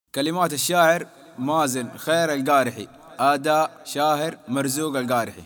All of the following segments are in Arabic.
كلمات الشاعر مازن خير القارحي، أداء شاهر مرزوق القارحي.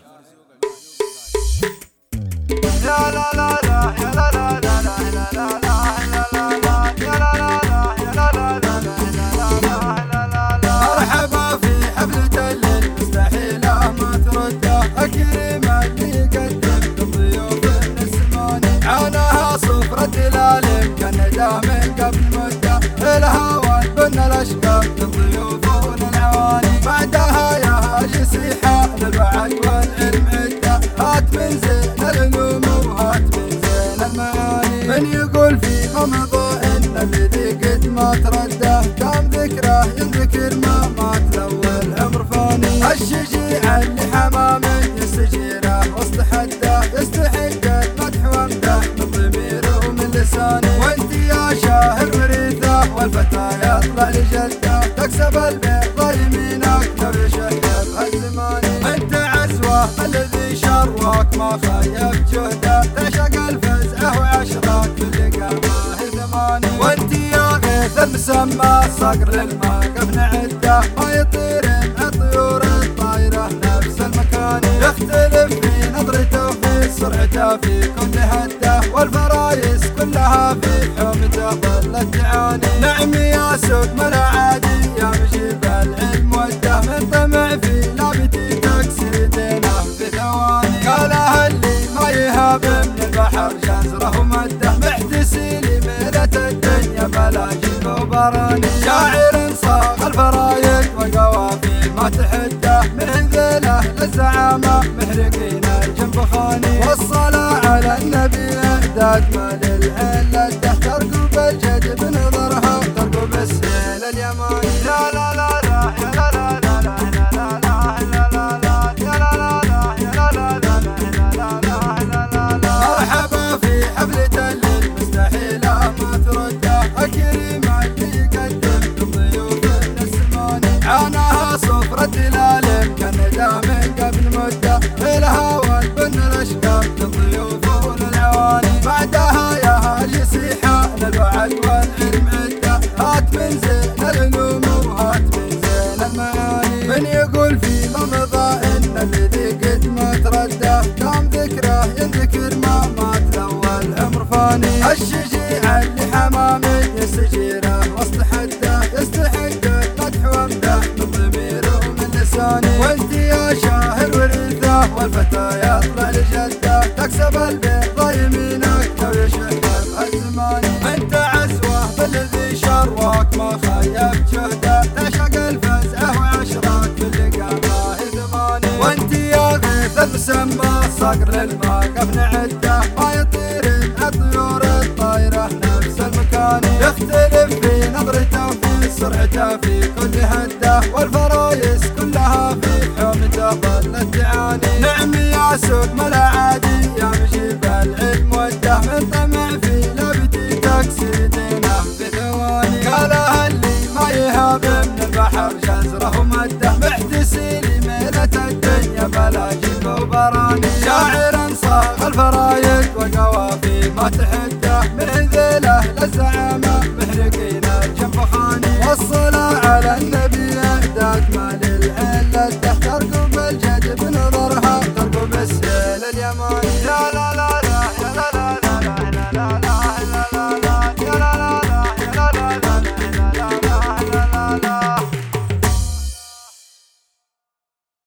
مرحبا في حفلة الليل مستحيلة ما ترده، أكرم اللي يقدم للضيوف النسماني، عاناها صفرة العالم كالندى من قبل مدة، الهوى بن الأشقام للضيوف وللعواني، بعدها يا هاجي صيحة للوعي والعلم عدة، هات من زين العلوم وهات من زين المعاني، من يقول في مضى إن الذي قد ما ترده، كم ذكره ينذكر ما مات لو العمر فاني، الشجيع اللي حمام يستجيره وسط حده، يستحق المدح وامدح من ضميره ومن لساني، وانت يا شاهر وريثه والفتى يطلع لجده، تكسب البيض يمينك لو يشهد هالزماني، انت عزوه الذي شرواك ما خيب جهده، تعشق الفزعه وعشرات باللقا ما هي ثماني، وانت يا غيث المسمى صقر للموقف نعده، ما يطير مع طيور الطايره نفس المكان، يختلف في نظرته وفي سرعته في كل هده، والفرايس كلها في حومته ظلت تعاني، نعم يا سوق ملا عادي يا مجيب العلم وده، من طمع في لابتي تكسر دينه في ثواني، قالها اللي ما يهاب من البحر جزره ومده، محتسي ميلة الدنيا بلا جيب وبراني، شاعر صاغ الفرايد وقوافي ما تحده، من ذيله للزعامة محرقين الجنب خاني، والصلاة على النبي اعداد ما للعين لده، ترقب الجد بنظرها ترقب السيل اليماني، لا لا لا لا يا لا لا لا لا لا لا لا لا يا لا لا لا يا لا لا لا لا لا لا لا. مرحبا في حفلة الليل مستحيلة ما ترده، أكرم اللي يقدم للضيوف النسماني، عاناها صفرة العالم كالندى من قبل مدة، الهوى بن الأشقام للضيوف وللعواني، بعدها يا هاجي صيحة للوعي والعلم عدة، هات من زين العلوم وهات من زين المعاني، من يقول في مضى إن الذي قد ما ترده، كم ذكره ينذكر ما مات لو العمر فاني، الشجيع اللي حمام يستجيره وسط حده، يستحق المدح وامدح من ضميره ومن لساني، وانت يا شاهر وريثه والفتى يطلع لجده، تكسب البيض يمينك لو يشهد هالزماني، انت عزوه بالذي شرواك ما خيب جهده، تعشق الفزعه وعشرات باللقا ما هي ثماني، وانت يا غيث المسمى صقر للموقف نعده، ما يطير مع طيور الطايره نفس المكان، يختلف في نظرته وفي سرعته في كل هده، والفرايس كلها في حومته ظلت تعاني، نعم يا سوق ملا عادي يا مجيب العلم وده، من طمع في لابتي تكسر دينه في ثواني، قالها اللي ما يهاب من البحر جزره ومده، محتسي ميلة الدنيا بلا جيب وبراني، شاعر صاغ الفرايد وقوافي ما تحده، من ذيله للزعامة محرقين الجنب خاني،